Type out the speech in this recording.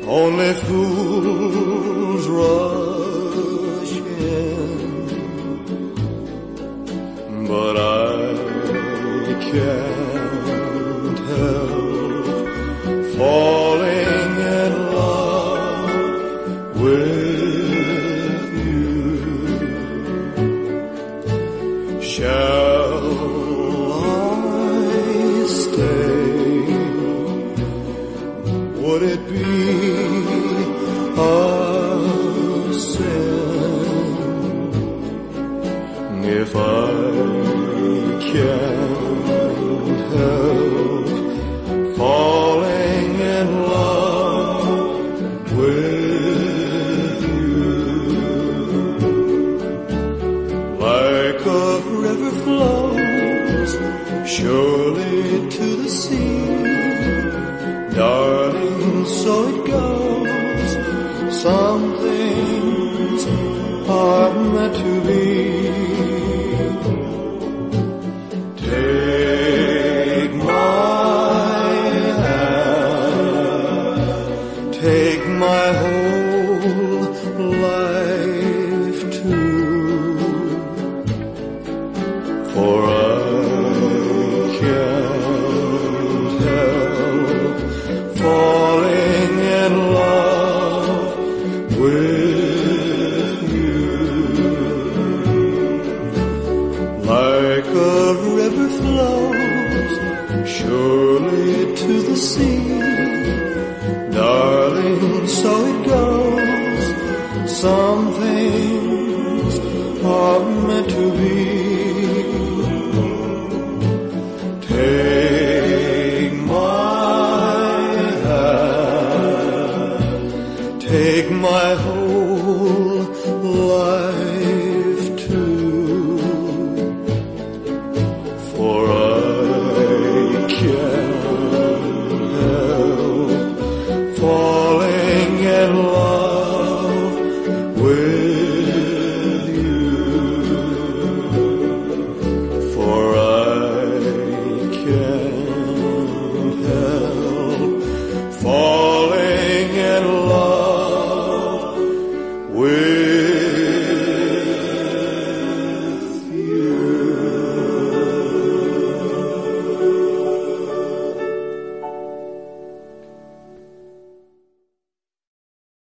Only fools rush in, but I can't help falling in love with you. Shall I stay? Would it be a sin if I can't help falling in love with you? Like a river flows surely to the sea, darling, so it goes. Some things are meant to be. Take my hand, take my whole life too, for I can't help falling in love with you. Like a river flows surely to the sea, darling, so it goes. Some things are meant to be. Take my hand, take my whole